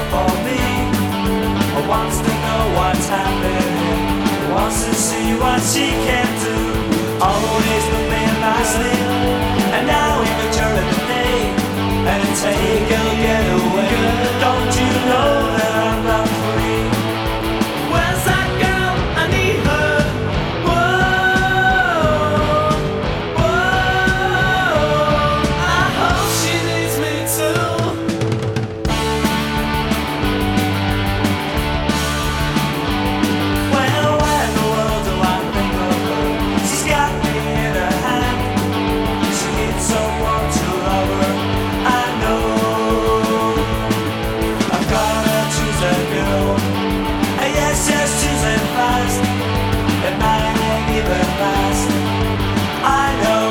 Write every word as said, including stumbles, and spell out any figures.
up for me. Wants to know what's happening, wants to see what she can do. Always the man last sleep, and now in the turn of the day, and take a getaway. Don't you know that I'm not free? Where's that girl? I need her. Whoa, whoa, I hope she needs me too. It might even last. I know.